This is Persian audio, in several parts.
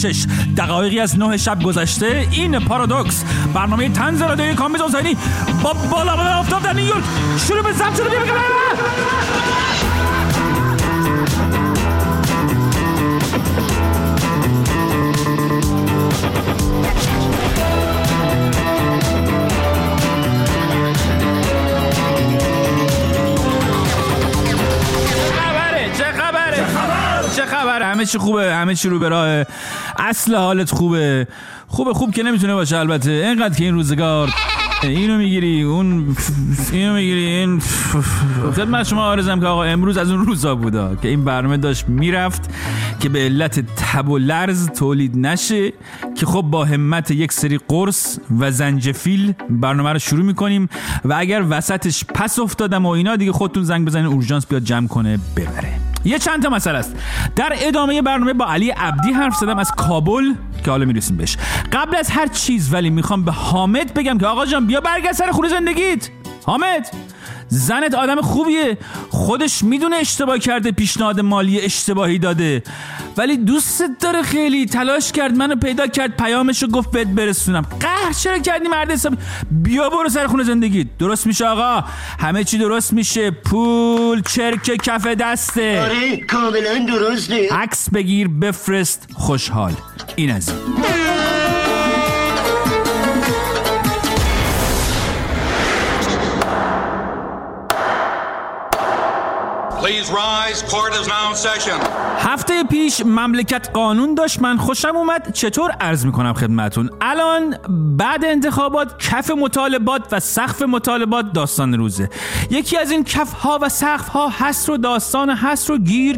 دقایقی از 9 شب گذشته. این پارادوکس، برنامه طنز رادیویی کامبیز حسینی با بالا آفتاب در نیویورک شروع به ضبط شده. چه خبره؟ همه چی خوبه، همه چی رو به راه. اصل حالت خوبه که نمیتونه باشه البته. اینقدر که این روزگار اینو میگیری اینو میگیری. این خدمت شما عرضم که آقا امروز از اون روزا بودا که این برنامه داشت میرفت که به علت تب و لرز تولید نشه، که خب با همت یک سری قرص و زنجفیل برنامه رو شروع میکنیم و اگر وسطش پس افتادم و اینا دیگه خودتون زنگ بزنین اورژانس بیاد جمع کنه ببره. یه چند تا مسئله است. در ادامه برنامه با علی عبدی حرف زدم از کابل که حالا میرسیم بهش. قبل از هر چیز ولی میخوام به حامد بگم که آقا جان بیا برگرد سر خونه زندگیت. حامد، زنت آدم خوبیه، خودش میدونه اشتباه کرده، پیشنهاد مالی اشتباهی داده، ولی دوستت داره، خیلی تلاش کرد، منو پیدا کرد، پیامشو گفت بهت برسونم. قهر چرا کردی مرد حسابی؟ بیا برو سر خونه زندگیت. درست میشه آقا، همه چی درست میشه. پول چرک کف دسته. آره کاملا درسته. عکس بگیر بفرست خوشحال. این از این. Please rise. Court is now in session. هفته پیش مملکت قانون داشت. من خوشم اومد. چطور عرض میکنم خدمتون؟ الان بعد انتخابات کف مطالبات و سقف مطالبات داستان روزه. یکی از این کف ها و سقف ها حصر و داستان حصر و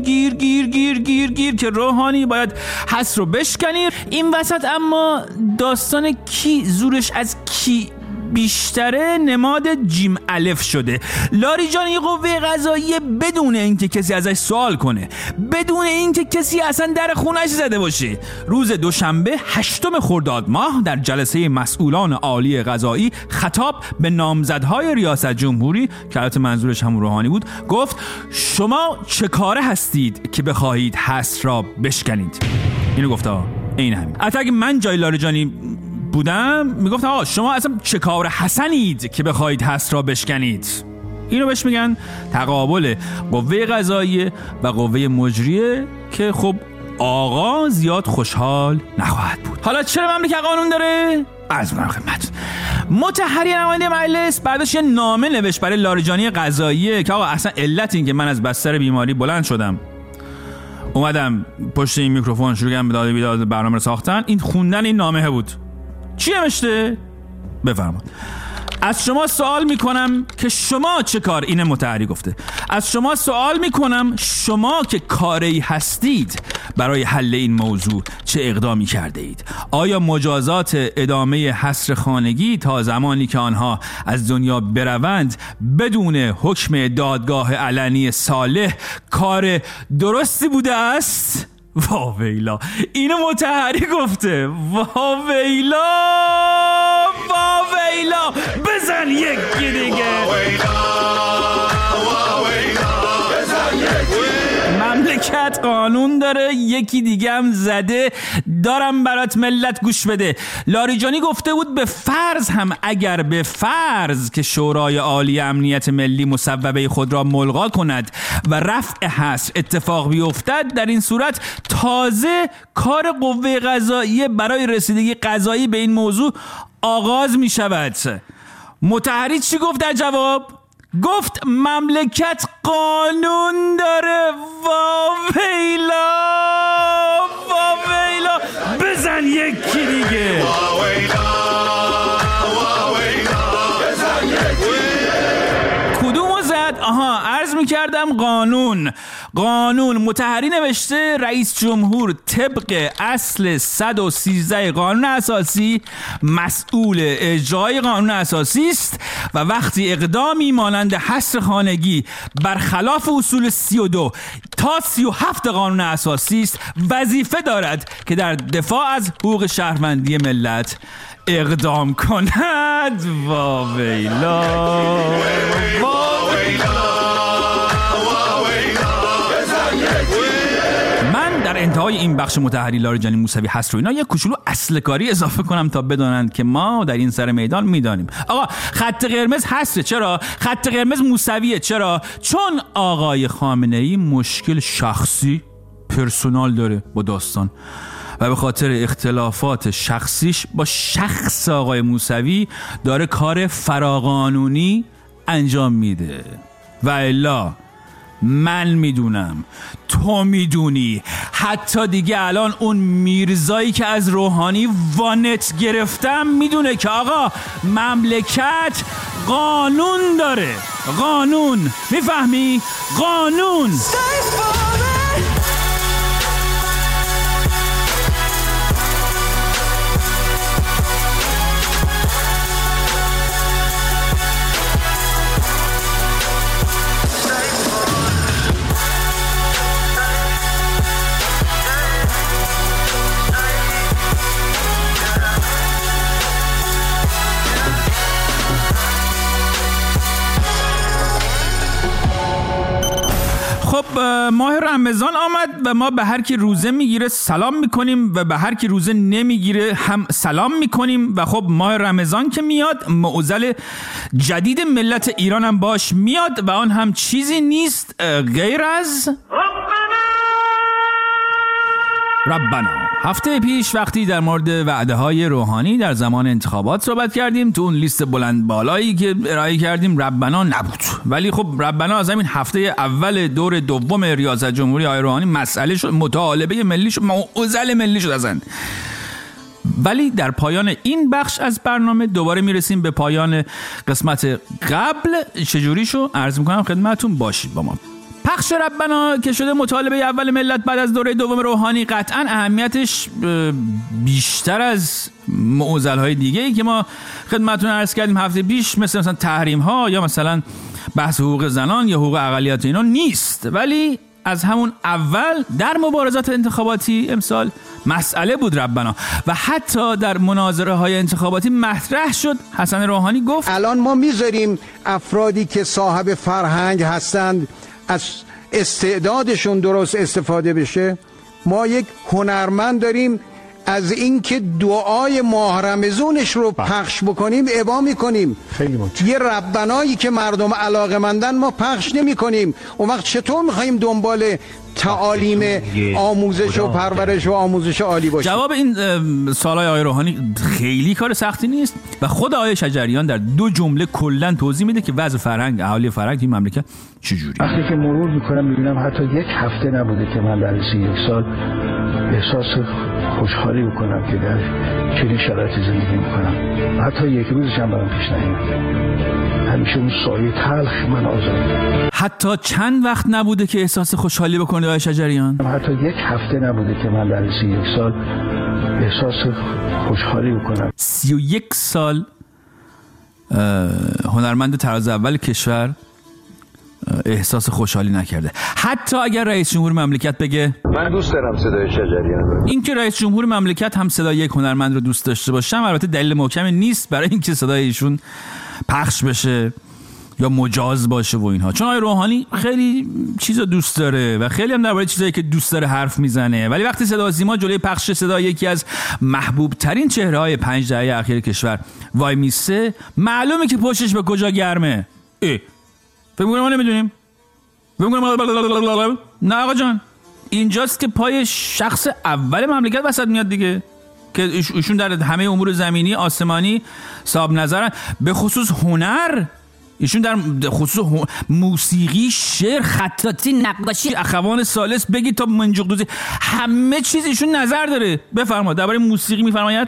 گیر که روحانی باید حصر رو بشکنی. این وسط اما داستان کی زورش از کی بیشتره نماد جیم الف شده. لاریجانی قوه قضاییه بدون اینکه کسی ازش سوال کنه، بدون اینکه کسی اصلا در خونش زده باشه، روز دوشنبه 8 خرداد ماه در جلسه مسئولان عالی قضایی خطاب به نامزدهای ریاست جمهوری که البته منظورش همون روحانی بود، گفت شما چه کاره هستید که بخواهید حصر را بشکنید. اینو گفتا. این همین. اگه من جای لاریجانی بودم میگفت آقا شما اصلا چه کار حسنید که بخواید حصر را بشکنید. اینو بهش میگن تقابل قوه قضاییه و قوه مجریه که خب آقا زیاد خوشحال نخواهد بود. حالا چرا مملکت قانون داره؟ عرض می‌کنم خدمت. مطهری نماینده مجلس بعدش یه نامه نوشت برای لاریجانی قضاییه که آقا اصلا علت این که من از بستر بیماری بلند شدم اومدم پشت این میکروفون شروع کردم به داد و بیداد برنامه رو ساختن، این خوندن این نامه بود. چی نوشته؟ بفرمایید. از شما سوال میکنم که شما چه کار، این مطهری گفته، از شما سوال میکنم شما که کاری هستید برای حل این موضوع چه اقدامی کرده اید؟ آیا مجازات ادامه حصر خانگی تا زمانی که آنها از دنیا بروند بدون حکم دادگاه علنی صالح کار درستی بوده است؟ واویلا، اینو مطهری گفته. واویلا بزن یکی دیگه. مملکت قانون داره، یکی دیگه هم زده. دارم برات ملت گوش بده. لاریجانی گفته بود به فرض هم اگر به فرض که شورای عالی امنیت ملی مصوبه خود را ملغا کند و رفع حصر اتفاق بیفتد، در این صورت تازه کار قوه قضاییه برای رسیدگی قضایی به این موضوع آغاز می شود. مطهری چی گفت در جواب؟ گفت مملکت قانون داره. واویلا بزن یکی دیگه. کدومو زد؟ عرض میکردم قانون. مطهری نوشته رئیس جمهور طبق اصل 113 قانون اساسی مسئول اجرای قانون اساسی است و وقتی اقدامی مانند حصر خانگی برخلاف اصول 32 تا 37 قانون اساسی است وظیفه دارد که در دفاع از حقوق شهروندی ملت اقدام کند. واویلا من در انتهای این بخش متحری لاریجانی موسوی هست رو اینا یه کوچولو اصل کاری اضافه کنم تا بدونند که ما در این سر میدان میدانیم. آقا خط قرمز هسته. چرا؟ خط قرمز موسویه. چرا؟ چون آقای خامنه‌ای مشکل شخصی پرسونال داره با داستان و به خاطر اختلافات شخصیش با شخص آقای موسوی داره کار فراقانونی انجام میده. و الا من میدونم، تو میدونی، حتی دیگه الان اون میرزایی که از روحانی وانت گرفتم میدونه که آقا مملکت قانون داره. قانون، میفهمی؟ قانون. خب ماه رمضان آمد و ما به هر کی روزه میگیره سلام میکنیم و به هر کی روزه نمیگیره هم سلام میکنیم. و خب ماه رمضان که میاد معضل جدید ملت ایران هم باش میاد و آن هم چیزی نیست غیر از ربنا. هفته پیش وقتی در مورد وعده های روحانی در زمان انتخابات صحبت کردیم، تو اون لیست بلند بالایی که ارائه کردیم ربنا نبود. ولی خب ربنا از همین هفته اول دور دوم ریاست جمهوری آقای روحانی مسئله شد، مطالبه ملی شد، معضل ملی شد ازن. ولی در پایان این بخش از برنامه دوباره میرسیم به پایان قسمت قبل. چجوری شو عرض میکنم خدمتون، باشید با ما. پخش ربنا که شده مطالبه اول ملت بعد از دوره دوم روحانی، قطعاً اهمیتش بیشتر از معضل‌های دیگه‌ای که ما خدمتتون عرض کردیم هفته پیش، مثلا تحریم‌ها یا مثلا بحث حقوق زنان یا حقوق اقلیت اینا نیست. ولی از همون اول در مبارزات انتخاباتی امسال مسئله بود ربنا و حتی در مناظره های انتخاباتی مطرح شد. حسن روحانی گفت الان ما میذاریم افرادی که صاحب فرهنگ هستند از استعدادشون درست استفاده بشه. ما یک هنرمند داریم، از اینکه دعای ماه رمضانش رو پخش بکنیم ابا میکنیم. یه ربنایی که مردم علاقه‌مندن ما پخش نمیکنیم. اون وقت چطور میخوایم دنبال تعالیم آموزش و پرورش و آموزش عالی باشیم؟ جواب این سوالای آقای روحانی خیلی کار سختی نیست و خود آقای شجریان در 2 جمله کلا توضیح میده که وضع فرهنگ، اهالی فرهنگ این مملکت چجوری. وقتی که مرور میکنم میبینم حتی یک هفته نبوده که من در 31 سال احساس خوشحالی بکنم که در چنین شرایطی زندگی میکنم. حتی یک روزش هم برام پیش نیامد. همیشه اون سایه تلخ من آزاد. حتی چند وقت نبوده که احساس خوشحالی بکنه آقای شجریان؟ حتی یک هفته نبوده که من در 31 سال احساس خوشحالی بکنم. 31 سال هنرمند تراز اول کشور احساس خوشحالی نکرده. حتی اگر رئیس جمهور مملکت بگه من دوست دارم صدای شجریان رو، این که رئیس جمهور مملکت هم صدای یک هنرمند رو دوست داشته باشه البته دلیل محکمی نیست برای اینکه صدای ایشون پخش بشه یا مجاز باشه و اینها، چون آقای روحانی خیلی چیزا دوست داره و خیلی هم درباره چیزایی که دوست داره حرف میزنه. ولی وقتی صدا سیما جلوی پخش صدای یکی از محبوب ترین چهره‌های 5 دهه اخیر کشور وای میسه، معلومه که پشتش به کجا گرمه. فکر می‌کنم ما نمیدونیم. نه آقا جان، اینجاست که پای شخص اول مملکت وسط میاد دیگه، که ایشون در همه امور زمینی آسمانی صاحب نظرن، به خصوص هنر. ایشون در خصوص موسیقی، شعر، خطاطی، نقاشی، اخوان ثالث بگی تا منجوق دوزی، همه چیز ایشون نظر داره. بفرما درباره موسیقی میفرماید.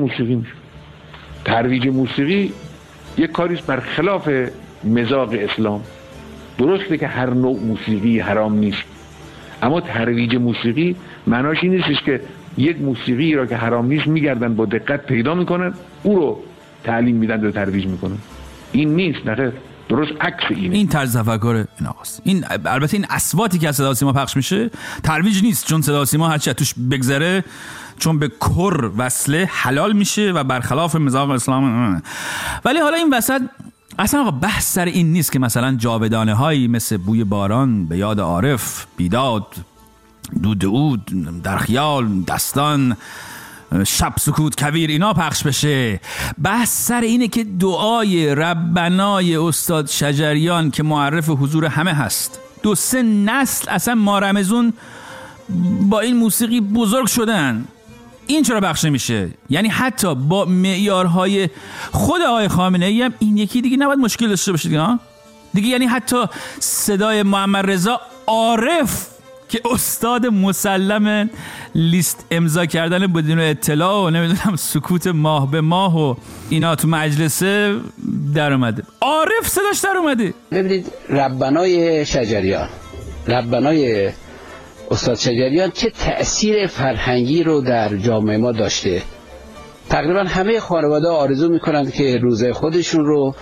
ترویج موسیقی یک کاریست بر خلاف مذاق اسلام. درسته که هر نوع موسیقی حرام نیست، اما ترویج موسیقی معناش این نیستش که یک موسیقی را که حرام نیست میگردن با دقت پیدا میکنن او رو تعلیم میدن و ترویج میکنن. این نیست، نه، درست عکس اینه. این طرز تفکر ناقص. این البته این اصواتی که از صدا سیما پخش میشه ترویج نیست، چون صدا سیما هر چی توش بگذره چون به کر وصله حلال میشه و برخلاف مذاق اسلام. ولی حالا این وسط اصلا آقا بحث سر این نیست که مثلا جاودانه هایی مثل بوی باران به یاد عارف، بیداد، دود اود، در خیال، دستان، شب سکوت کویر اینا پخش بشه. بحث سر اینه که دعای ربنای استاد شجریان که معرف حضور همه هست، 2-3 نسل اصلا ما رمضون با این موسیقی بزرگ شدن، این چرا پخش نمیشه؟ یعنی حتی با معیارهای خود آقای خامنه‌ای هم این یکی دیگه نباید مشکل داشته باشه دیگه. یعنی حتی صدای محمد رضا عارف که استاد مسلم لیست امضا کردن بدون اطلاع و نمیدونم سکوت ماه به ماه و اینا تو مجلسه در اومده، عارف صداش در اومده. ببینید ربنای شجریان، ربنای استاد شجریان چه تأثیر فرهنگی رو در جامعه ما داشته. تقریبا همه خانواده آرزو میکنند که روزه خودشون رو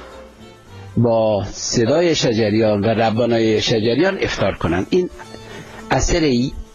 با صدای شجریان و ربنای شجریان افطار کنند. این اثر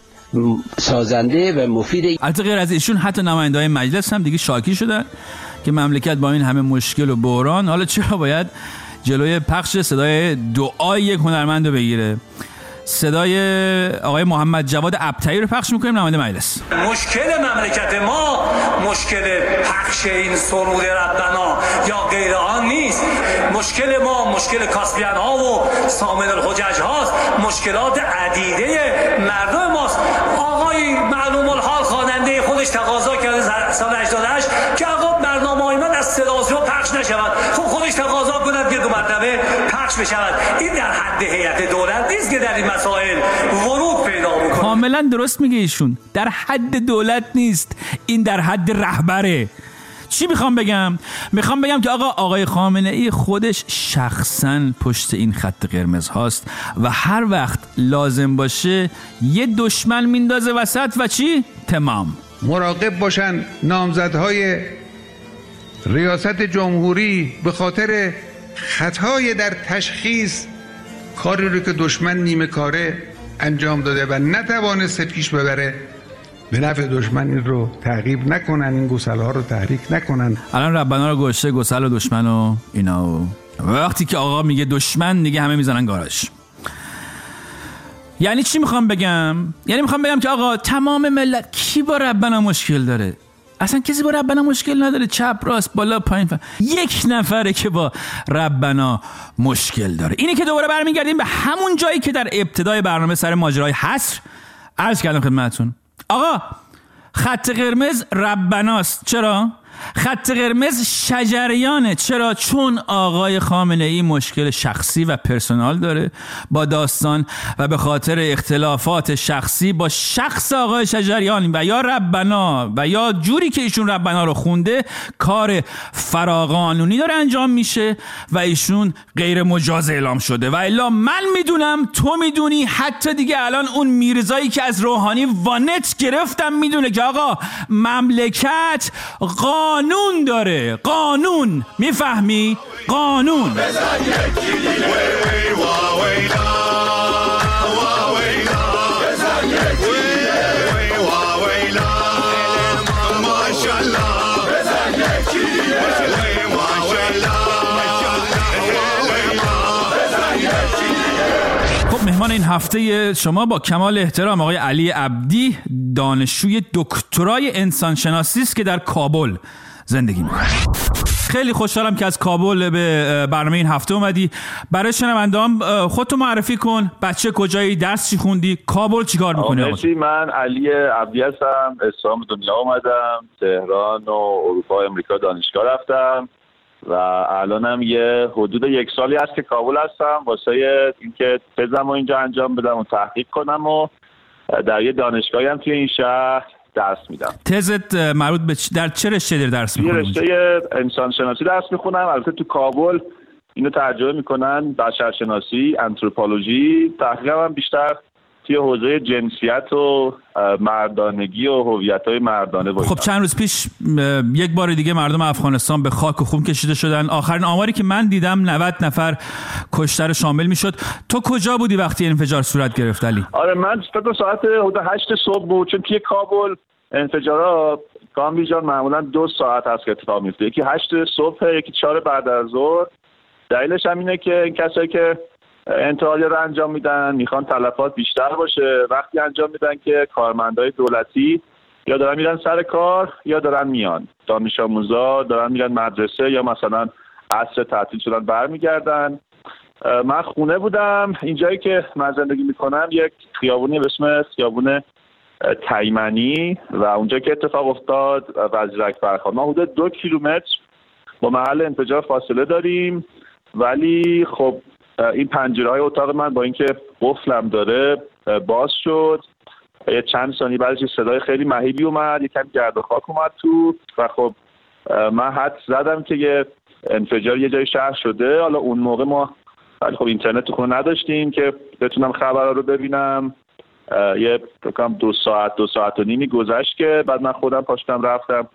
سازنده و مفید. البته غیر از ایشون حتی نماینده‌های مجلس هم دیگه شاکی شدن که مملکت با این همه مشکل و بحران حالا چرا باید جلوی پخش صدای دعای یک هنرمند رو بگیره. صدای آقای محمد جواد ابطحی رو پخش میکنیم نماینده مجلس. مشکل مملکت ما مشکل پخش این سرود ربنا یا غیر آن نیست. مشکل ما مشکل کاسبیان ها و سامن الحجج هاست، مشکلات عدیده مردم ماست. آقای معلوم الحال خواننده خودش تقاضا کرده سال 88 که آقا برنامه‌های من از صداضیا پخش نشود. خب خودش تقاضا کند که 2 مرتبه پخش بشود. این در حد هیئت دولت نیست که در این مسائل ورود پیدا بکنه. کاملا درست میگه ایشون، در حد دولت نیست، این در حد رهبره. چی میخوام بگم؟ میخوام بگم که آقای خامنه‌ای خودش شخصاً پشت این خط قرمز هاست و هر وقت لازم باشه یه دشمن میندازه وسط و چی؟ تمام. مراقب باشن نامزدهای ریاست جمهوری به خاطر خطای در تشخیص کاری رو که دشمن نیمه کاره انجام داده و نتوانسته پیش ببره به نفع دشمن این رو تعقیب نکنن، این گسل‌ها رو تحریک نکنن. الان ربنا رو گوشه گسل و دشمن و اینا و وقتی که آقا میگه دشمن دیگه همه میزنن گاراژ. یعنی چی میخوام بگم؟ یعنی میخوام بگم که آقا تمام ملت کی با ربنا مشکل داره؟ اصلا کسی با ربنا مشکل نداره، چپ راست بالا پایین یک نفره که با ربنا مشکل داره. اینه که دوباره برمیگردیم به همون جایی که در ابتدای برنامه سر ماجرای حصر عرض کردم خدمتتون. آقا خط قرمز ربناست. چرا؟ خط قرمز شجریانه. چرا؟ چون آقای خامنه‌ای مشکل شخصی و پرسونال داره با داستان و به خاطر اختلافات شخصی با شخص آقای شجریان و یا ربنا و یا جوری که ایشون ربنا رو خونده کار فراقانونی داره انجام میشه و ایشون غیر مجاز اعلام شده. و الا من میدونم، تو میدونی، حتی دیگه الان اون میرزایی که از روحانی وانت گرفتم میدونه که آقا مملکت قانون داره. قانون، میفهمی؟ قانون. مهمان این هفته شما با کمال احترام آقای علی عبدی، دانشجوی دکترای انسانشناسی است که در کابل زندگی می‌کنه. خیلی خوشحالم که از کابل به برنامه این هفته اومدی. برای شنونده‌ام خودتو معرفی کن. بچه کجایی؟ درس چی خوندی؟ کابل چیکار می‌کنی؟ من علی عبدی هستم. اصفهان به دنیا اومدم. تهران و اروپا و امریکا دانشگاه رفتم و الانم یه حدود 1 سالی هست که کابل هستم واسه اینکه تزمو اینجا انجام بدم و تحقیق کنم و در یه دانشگاهی هم توی این شهر درس میدم. تزت مربوط به در چه رشته درس می‌خونی؟ یه رشته انسان شناسی درس می‌خونم. البته تو کابل اینو ترجمه می‌کنن بشرشناسی، آنتروپولوژی. تحقیقم بیشتر توی حوزه جنسیت و مردانگی و هویت‌های مردانه بود. خب چند روز پیش یک بار دیگه مردم افغانستان به خاک و خون کشیده شدن. آخرین آماری که من دیدم 90 نفر کشته رو شامل میشد. تو کجا بودی وقتی انفجار صورت گرفت علی؟ آره من ساعت حدود 8 صبح بود، چون توی کابل انفجارا کامبی جان معمولا 2 ساعت هست که اتفاق میفته. یکی 8 صبح، یکی 4 بعد از ظهر. دلیلش هم اینه که این کسایی که انتحاریه رو انجام میدن، میخوان تلفات بیشتر باشه. وقتی انجام میدن که کارمندای دولتی یا دارن میرن سر کار یا دارن میان، دانش آموزا دارن میرن مدرسه یا مثلا عصر تعطیل شدن برمیگردن. من خونه بودم، اینجایی که من زندگی میکنم یک خیابونی به اسم خیابون تیمنی و اونجا که اتفاق افتاد وزیر اکبر خان، ما حدود 2 کیلومتر با محل انفجار فاصله داریم، ولی خب این پنجره‌های اتاق من با اینکه قفلم داره باز شد. چند ثانیه بعدش صدای خیلی مهیبی اومد، یکم گرد و خاک اومد تو و خب من حد زدم که یه انفجار یه جای شهر شده. حالا اون موقع ما ولی خب اینترنت تو خونه نداشتیم که بتونم خبرها رو ببینم. یه بکنم 2 ساعت و نیمی گذشت که بعد من خودم پاشتم رفتم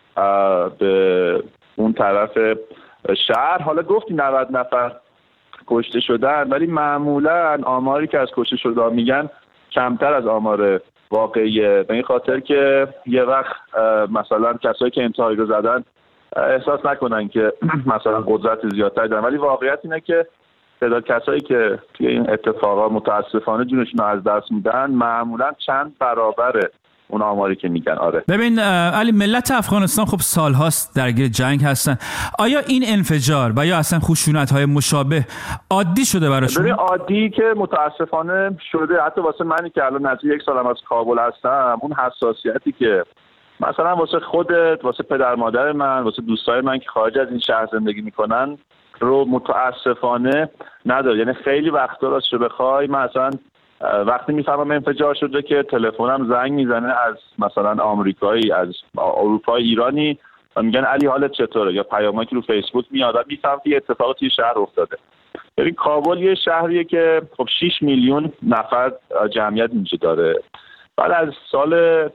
به اون طرف شهر. حالا گفتی 90 نفر کشته شدن، ولی معمولا آماری که از کشته شدن میگن کمتر از آمار واقعیه، به این خاطر که یه وقت مثلا کسایی که انتحاری رو زدن احساس نکنن که مثلا قدرت زیادتری دارن، ولی واقعیت اینه که تعداد کسایی که توی این اتفاقات متاسفانه جونشون رو از دست میدن معمولا چند برابر اون آماری که میگن. آره ببین علی، ملت افغانستان خب سالهاست درگیر جنگ هستن. آیا این انفجار و یا اصلا خشونت‌های مشابه عادی شده براشون؟ ببین عادی که متاسفانه شده، حتی واسه منی که الان نزدیک 1 سالم از کابل هستم، اون حساسیتی که مثلا واسه خودت، واسه پدر مادر من، واسه دوستای من که خارج از این شهر زندگی میکنن رو متاسفانه نداره. یعنی خیلی وقتا راستش بخوای من اصلا وقتی میفهمم انفجار شده که تلفنم زنگ میزنه از مثلا آمریکایی، از اروپا، ایرانی و میگن علی حالت چطوره، یا پیامایی که رو فیسبوک میاد، میفهمم که اتفاقی توی شهر افتاده. ببین کابل یه شهریه که خب 6 میلیون نفر جمعیت اینجا داره. بعد از سال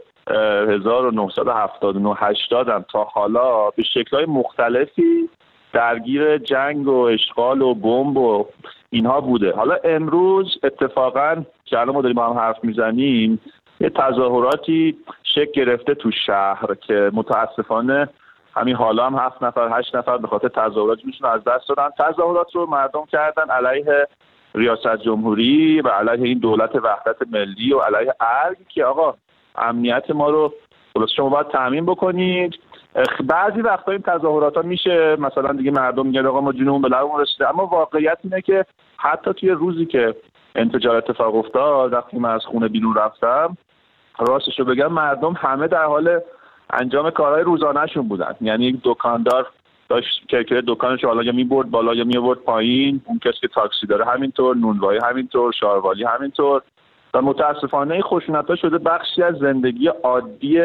1979 80 تا حالا به شکل‌های مختلفی درگیر جنگ و اشغال و بمب و اینها بوده. حالا امروز اتفاقا که الان ما داریم با هم حرف میزنیم یه تظاهراتی شکل گرفته تو شهر که متاسفانه همین حالا هم 7 نفر 8 نفر به خاطر تظاهراتشون از دست دادن. تظاهرات رو مردم کردن علیه ریاست جمهوری و علیه این دولت وحدت ملی و علیه ارگ که آقا امنیت ما رو درست شما باید تامین بکنید. بعضی وقتا این تظاهرات ها میشه مثلا دیگه مردم میگن آقا ما جونمون به لبمون رسیده، اما واقعیت اینه که حتی توی روزی که انفجار اتفاق افتاد وقتی من از خونه بیرون رفتم، راستش رو بگم مردم همه در حال انجام کارهای روزانه‌شون بودن. یعنی یک دکاندار داشت که دکانش حالا یا میبرد بالا یا میآورد پایین، اون کسی که تاکسی داره همینطور، نونوایی همینطور، شاروالی همینطور. و متاسفانه خشونت‌ها شده بخشی از زندگی عادی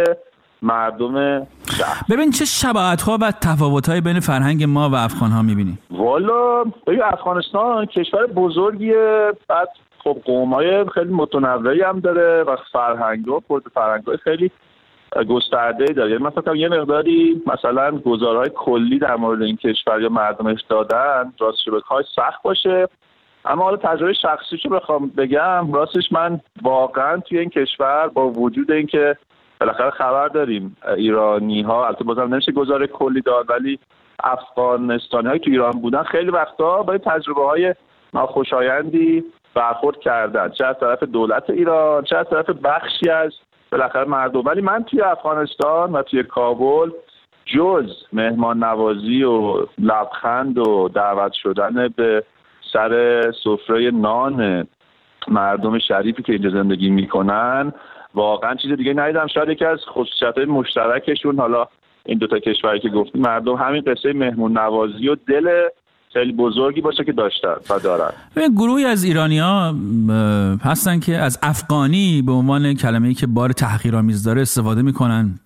مردم شهر. ببین چه شباهت‌ها و تفاوت‌های بین فرهنگ ما و افغان‌ها می‌بینی؟ والا ببین افغانستان کشور بزرگیه، بعد خب قوم‌های خیلی متنوعی هم داره و فرهنگ‌ها خیلی گسترده‌ای داره. یعنی مثلا یه مقداری مثلا گزارهای کلی در مورد این کشور یا مردمش دادن راستش بخوای سخت باشه، اما حالا تجربه شخصیشو بخوام بگم، راستش من واقعا توی این کشور با وجود اینکه بالاخره خبر داریم ایرانی‌ها، البته بازم نمیشه گزاره کلی داد، ولی افغانستانی‌های تو ایران بودن خیلی وقتا با تجربه‌های ناخوشایندی برخورد کردن، چه از طرف دولت ایران چه از طرف بخشی از بالاخره مردم. ولی من توی افغانستان و توی کابل جز مهمان نوازی و لبخند و دعوت شدن به سر سفره نان مردم شریفی که اینجا زندگی میکنن واقعا چیز دیگه ندیدم. شاید یکی از خصوصیت‌های مشترکشون، حالا این دوتا کشوری که گفتیم، مردم همین قصه مهمون نوازی و دل خیلی بزرگی باشه که داشتن و دارن. گروهی از ایرانی‌ها هستن که از افغانی به عنوان کلمه‌ای که بار تحقیرآمیز داره استفاده میکنن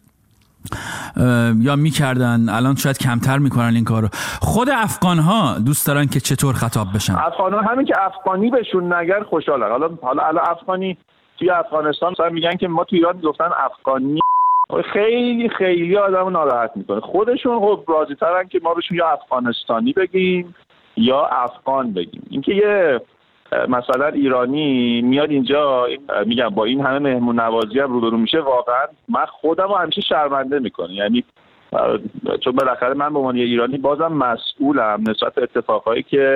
یا میکردن، الان شاید کمتر میکنن این کارو. خود افغان‌ها دوست دارن که چطور خطاب بشن؟ افغان‌ها همین که افغانی بهشون نگن خوشحالن. حالا افغانی توی افغانستان مثلا میگن که ما توی ایران گفتن افغانی، خیلی خیلی آدمو ناراحت میکنه. خودشون خب راضی ترن که ما بهشون یا افغانستانی بگیم یا افغان بگیم. اینکه یه مثلا ایرانی میاد اینجا میگم با این همه مهمون نوازی هم روبرو میشه، واقعا من خودم رو همیشه شرمنده میکنه. یعنی چون بالاخره من به عنوان ایرانی بازم مسئولم نسبت به اتفاقایی که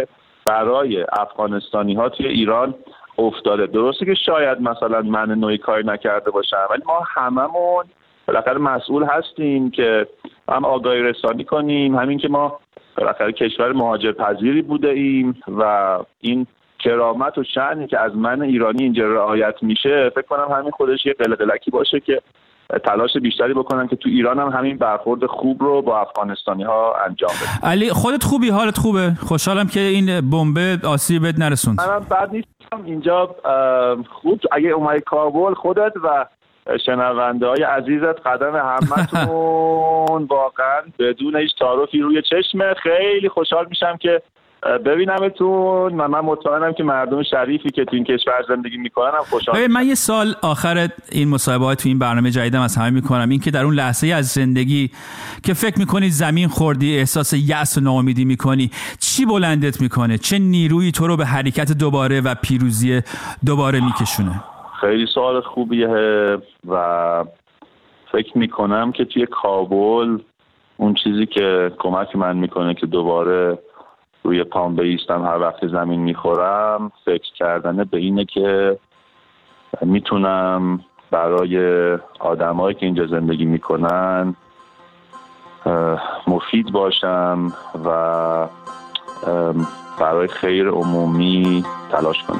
برای افغانستانی ها توی ایران افتاده. درسته که شاید مثلا من نوعی کاری نکرده باشم، ولی ما هممون بالاخره مسئول هستیم که هم آگاهی رسانی کنیم، همین که ما بالاخره کشور مهاجرپذیری بوده ایم و این کرامت و شأنی که از من ایرانی اینجا رعایت میشه، فکر کنم همین خودش یه قلقلکی باشه که تلاش بیشتری بکنم که تو ایران هم همین برخورد خوب رو با افغانستانی ها انجام بدم. علی خودت خوبی؟ حالت خوبه؟ خوشحالم که این بمب آسیبت نرسوند. منم بد نیستم اینجا. خوب اگه اومدی کابل خودت و شنونده های عزیزت قدم همتون واقعا بدون هیچ تعارفی روی چشمه. خیلی خوشحال میشم که ببینمتون و من مطمئنم که مردم شریفی که تو این کشور زندگی میکنن هم خوشحال. من یه سال آخر این مصاحبه تو این برنامه جدیدم از همه میکنم، این که در اون لحظه از زندگی که فکر میکنی زمین خوردی، احساس یأس و ناامیدی میکنی، چی بلندت میکنه؟ چه نیرویی تو رو به حرکت دوباره و پیروزی دوباره میکشونه؟ خیلی سوال خوبیه و فکر میکنم که توی کابل اون چیزی که کمک من میکنه که دوباره روی پام بایستم هر وقت زمین میخورم، فکر کردن به اینه که میتونم برای آدمایی که اینجا زندگی میکنن مفید باشم و برای خیر عمومی تلاش کنم.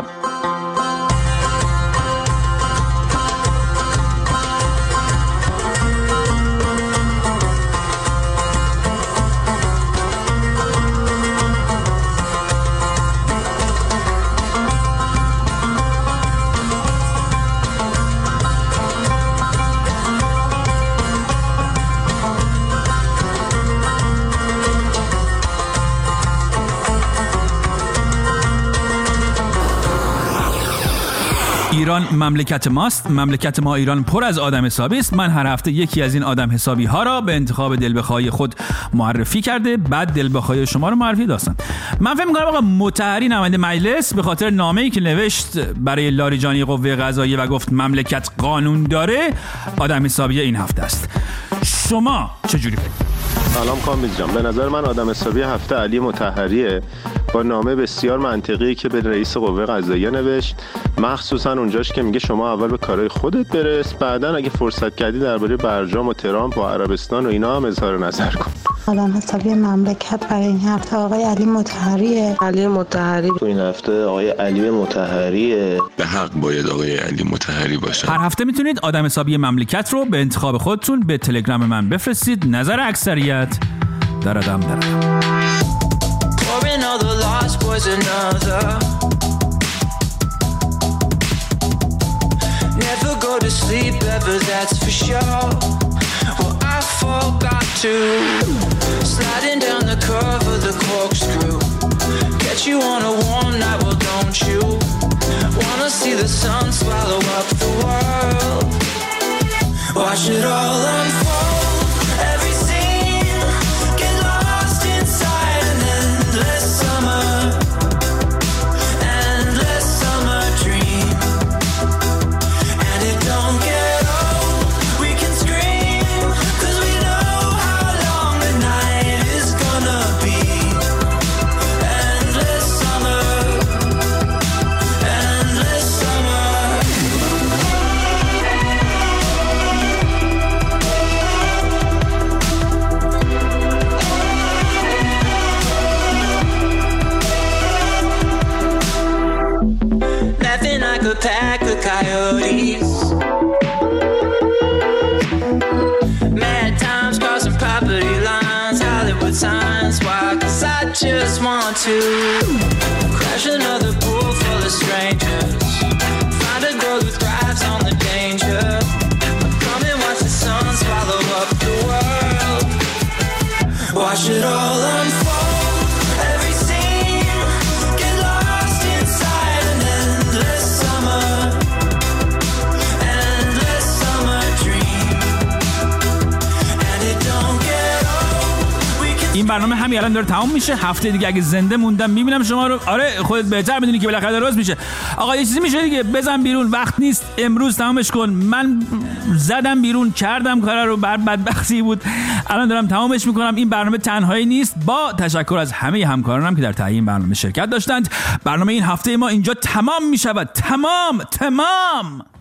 ایران مملکت ماست، مملکت ما ایران پر از آدم حسابی است. من هر هفته یکی از این آدم حسابی ها را به انتخاب دلبخواه خود معرفی کرده، بعد دلبخواه شما رو معرفی داستان. من فکر می‌کنم آقا مطهری نماینده مجلس به خاطر نامه‌ای که نوشت برای لاریجانی قوه قضاییه و گفت مملکت قانون داره، آدم حسابی این هفته است. شما چجوری فکر؟ سلام کامبیز جان، به نظر من آدم حسابی هفته علی مطهریه، با نامه بسیار منطقی که به رئیس قوه قضاییه نوشت، مخصوصا اونجاش که میگه شما اول به کارهای خودت برس، بعدن اگه فرصت کردی درباره برجام و ترامپ و عربستان و اینا هم اظهار نظر کن. آدم حسابی مملکت برای این هفته آقای علی مطهریه. علی مطهری تو این هفته آقای علی مطهریه. به حق باید آقای علی مطهری باشه. هر هفته میتونید آدم حسابی مملکت رو به انتخاب خودتون به تلگرام من بفرستید. نظر اکثریت در ادم Never go to sleep ever, that's for sure. Well, I forgot to sliding down the curve of the corkscrew. Get you on a warm night, well don't you wanna see the sun swallow up the world? Watch it all unfold. Every scene get lost inside an endless summer. Pack of coyotes, mad times crossing property lines, Hollywood signs. Why? 'Cause I just want to crash another pool full of strangers, find a girl who thrives on the danger, come and watch the sun swallow up the world. Watch it all unfold. این برنامه همین الان داره تمام میشه. هفته دیگه اگه زنده موندم میبینم شما رو. آره خودت بهتر میدونی که بالاخره درست میشه. آقا یه چیزی میشه دیگه، بزن بیرون، وقت نیست، امروز تمامش کن. من زدم بیرون، کردم کارا رو، بر بدبختی بود، الان دارم تمامش میکنم. این برنامه تنهایی نیست، با تشکر از همه همکارانم که در تهیه این برنامه شرکت داشتند. برنامه این هفته ما اینجا تمام میشود. تمام.